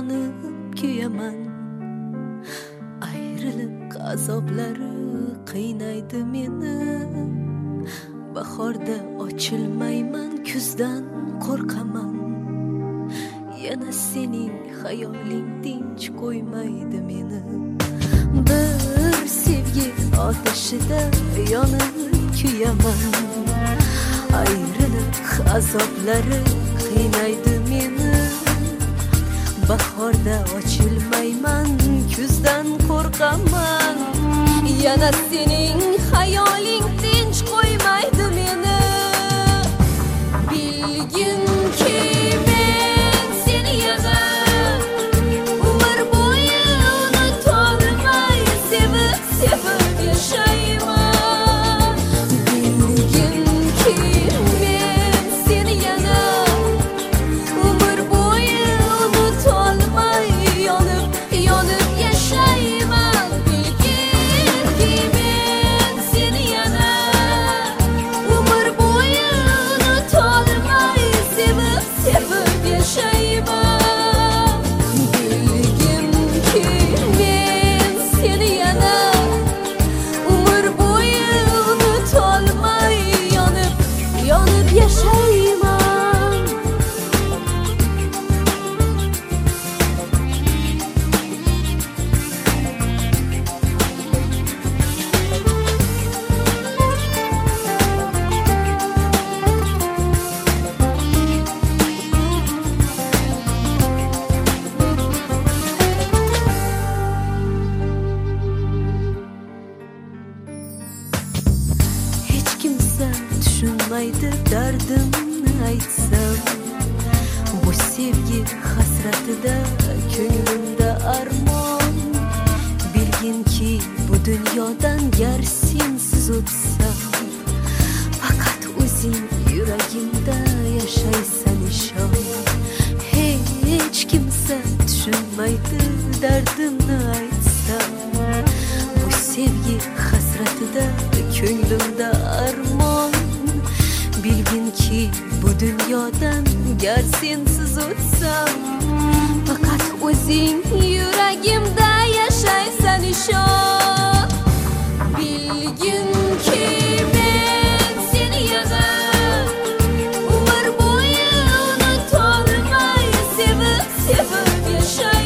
yonib kuyaman. Ayrılık azoblari qiynaydi meni. Bahorda ochilmayman, kuzdan qo'rqaman. Yana sening xayoling tinch qo'ymaydi meni. Bir sevgi otashida yonib kuyaman. Ayrılık azoblari qiynaydi meni. Bahorda ochilmayman, kuzdan qo'rqaman. Yana sening xayoling tinch qo'ymaydi meni. Bilginki men seni yana umr bo'yi unutolmay sevib yashayman. Bilginki men seni yana umr bo'yi unutolmay yonib yashayman. Bilginki men seni yana umr bo'yi unutolmay sevib yashayman. Bilginki men seni yana umr bo'yi unutolmay yonib yashayman. Hech kimsa tushunmaydi dardimni aytsam. Bu sevgi hasratida ko'nglimda armon. Bilginki bu dunyodan gar sensiz o'tsam, faqat o'zing yuragimda yashaysan ishon. Hech kimsa tushunmaydi dardimni aytsam. Bu sevgi hasratida ko'nglimda armon. Bilginki bu dunyodan gar sensiz o'tsam, faqat o'zing yuragimda yashaysan ishon. Bilginki men seni yana umr bo'yi unutolmay sevib yashayman.